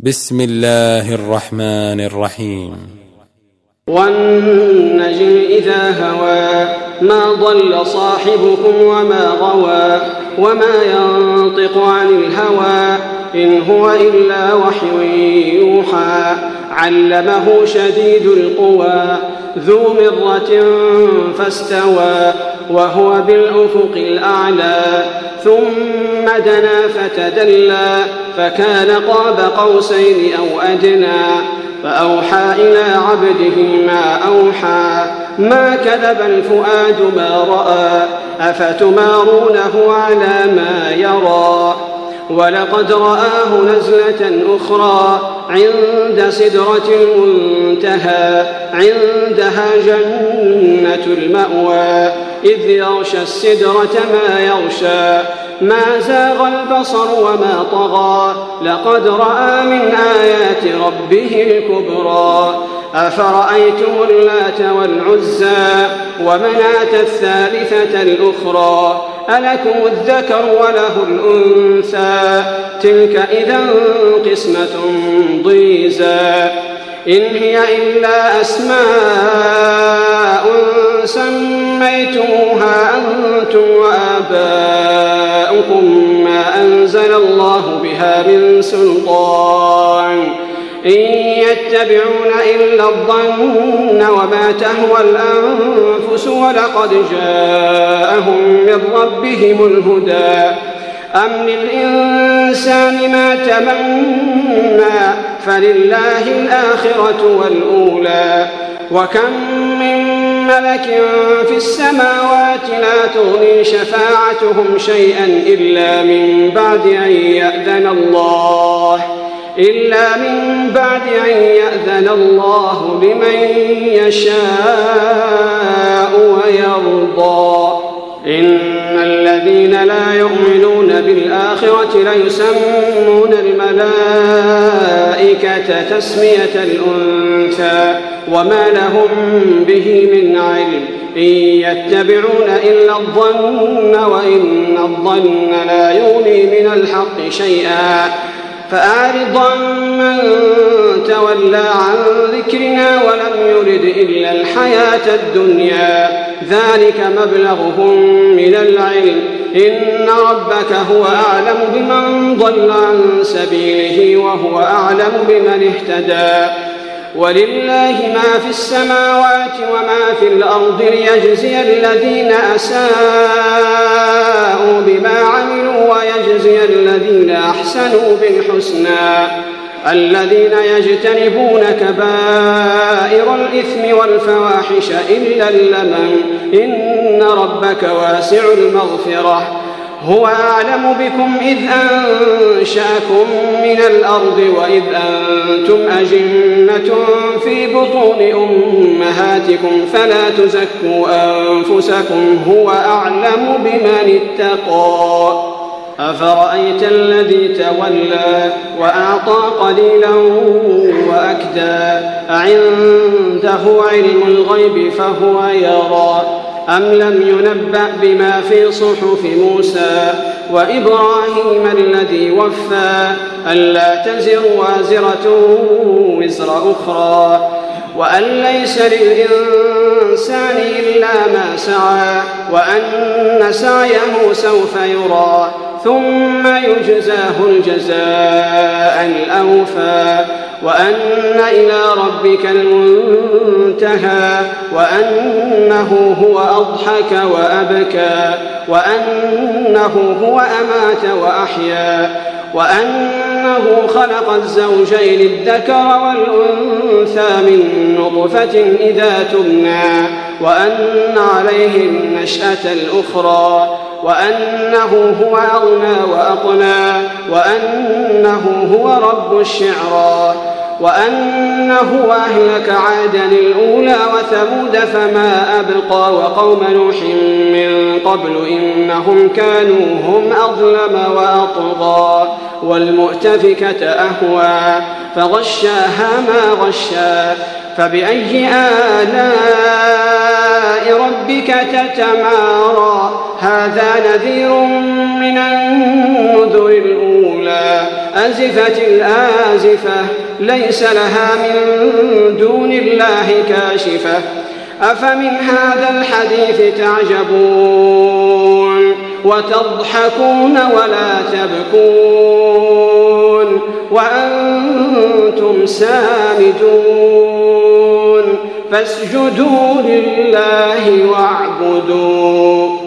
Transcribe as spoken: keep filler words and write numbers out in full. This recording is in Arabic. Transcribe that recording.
بسم الله الرحمن الرحيم. والنجم إذا هوى ما ضل صاحبكم وما غوى وما ينطق عن الهوى إن هو إلا وحي يوحى علمه شديد القوى ذو مرة فاستوى وهو بالأفق الأعلى ثم دنا فتدلى فكان قاب قوسين أو أدنى فأوحى إلى عبده ما أوحى ما كذب الفؤاد ما رأى أفتمارونه على ما يرى ولقد رآه نزلة أخرى عند سدرة المنتهى عندها جنة المأوى إذ يغشى السدرة ما يغشى ما زاغ البصر وما طغى لقد رأى من آيات ربه الكبرى أفرأيتم اللات والعزى ومناة الثالثة الأخرى ألكم الذكر وله الأنثى تلك إذا قسمة ضيزى إن هي إلا أسماء سميتموها أنتم وآباؤكم ما أنزل الله بها من سلطان إن يتبعون إلا الظن وما تهوى الأنفس ولقد جاءهم من ربهم الهدى أم للإنسان ما تمنى فلله الآخرة والأولى وكم من ملك في السماوات لا تغني شفاعتهم شيئا إلا من بعد أن يأذن الله إلا من بعد أن يأذن الله لمن يشاء ويرضى إن الذين لا يؤمنون بالآخرة ليسمون الملائكة تسمية الأنثى وما لهم به من علم إن يتبعون إلا الظن وإن الظن لا يغني من الحق شيئا فأعرض عمن تولى عن ذكرنا ولم يرد إلا الحياة الدنيا ذلك مبلغهم من العلم إن ربك هو أعلم بمن ضل عن سبيله وهو أعلم بمن اهتدى ولله ما في السماوات وما في الأرض ليجزي الذين أساءوا بما عملوا ويجزي الذين أحسنوا بالحسنى الذين يجتنبون كبائر الإثم والفواحش إلا اللمم إن ربك واسع المغفرة هو أعلم بكم إذ أنشأكم من الأرض وإذ أنتم أجنة في بطون أمهاتكم فلا تزكوا أنفسكم هو أعلم بمن اتقى أفرأيت الذي تولى وأعطى قليلا وأكدى أعنده علم الغيب فهو يرى أم لم ينبأ بما في صحف موسى وإبراهيم الذي وفى ألا تزر وازرة وزر أخرى وأن ليس للإنسان إلا ما سعى وأن سعيه سوف يرى ثم يجزاه الجزاء الأوفى وأن إلى ربك المنتهى وأنه هو أضحك وأبكى وأنه هو أمات وأحيا وأنه خلق الزوجين الذكر والأنثى من نطفة إذا تمنى وأن عليه النشأة الأخرى وأنه هو أغنى وأقنى وأنه هو رب الشعرى وأنه أهلك عادا الأولى وثمود فما أبقى وقوم نوح من قبل إنهم كانوا هم أظلم وأطغى والمؤتفكة أهوى فغشاها ما غشى فبأي آلاء ربك تتمارى هذا نذير من النذر الأولى إذا أزفت الآزفة ليس لها من دون الله كاشفة أفمن هذا الحديث تعجبون وتضحكون ولا تبكون وأنتم سامدون فاسجدوا لله واعبدوا